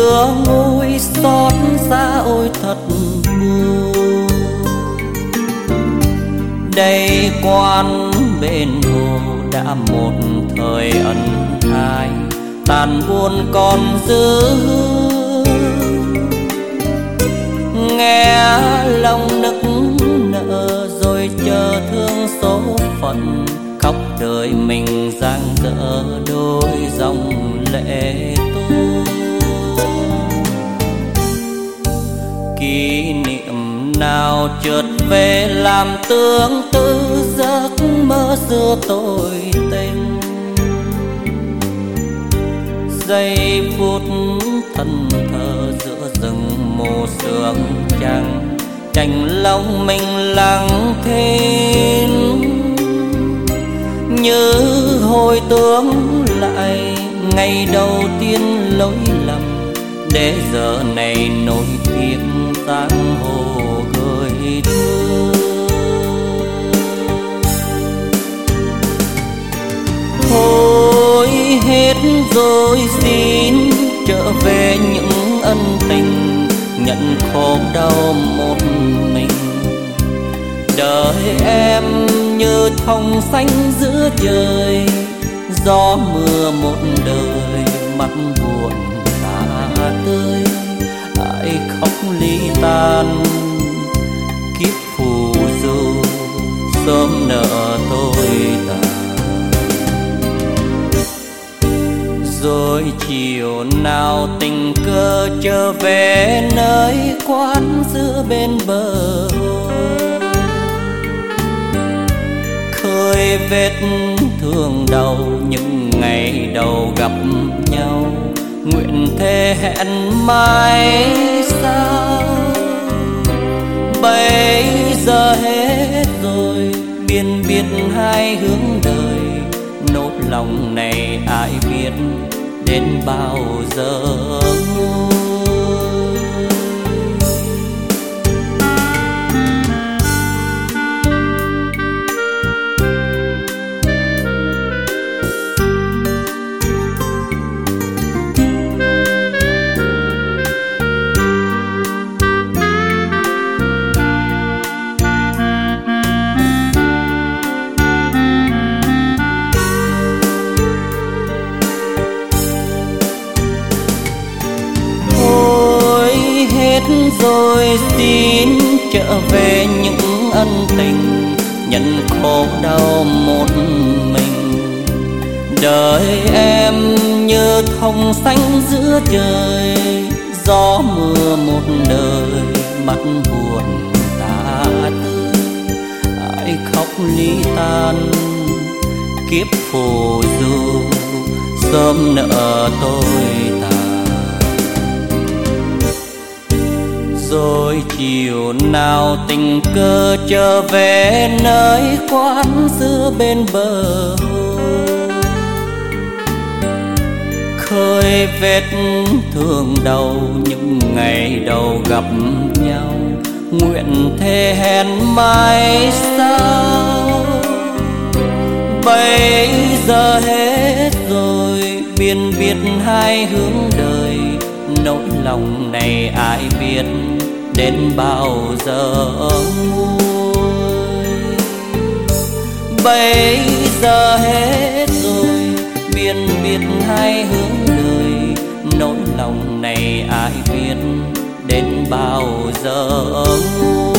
xưa nguôi xót xa ôi thật buồn. Đây quán bên hồ đã một thời ân ái, tàn buồn còn giữ. Nghe lòng nức nở rồi chờ thương số phận, khóc đời mình giang dở đôi dòng lệ tuôn. Kỷ niệm nào chợt về làm tương tư giấc mơ xưa tôi tình. Giây phút thân thờ giữa rừng mù sương trắng, chành lòng mình lặng thinh. Như hồi tưởng lại ngày đầu tiên lỗi lầm, để giờ này nỗi tiếc giang hồ gửi đưa. Thôi hết rồi xin trở về những ân tình, nhận khổ đau một mình. Đời em như thòng xanh giữa trời, gió mưa một đời mắt buồn tả tơi. Ai khóc ly tan kiếp phù du, sớm nợ tôi tàn. Rồi chiều nào tình cờ trở về nơi quán xưa bên bờ hồ, khơi vết thương đau những ngày đầu gặp nhau. Nguyện thề hẹn mai sau, bây giờ hết rồi biên biệt hai hướng đời. Nốt lòng này ai biết đến bao giờ nguôi. Rồi xin trở về những ân tình, nhận khổ đau một mình. Đời em như thòng xanh giữa trời, gió mưa một đời mắt buồn tả tơi. Ai khóc ly tan kiếp phù du, sớm nợ tôi tàn. Rồi chiều nào tình cờ trở về nơi quán xưa bên bờ hồ, khơi vết thương đau những ngày đầu gặp nhau. Nguyện thề hẹn mai sau, bây giờ hết rồi biên biệt hai hướng đời. Nỗi lòng này ai biết đến bao giờ nguôi. Bây giờ hết rồi biên biệt hai hướng đời. Nỗi lòng này ai biết đến bao giờ nguôi.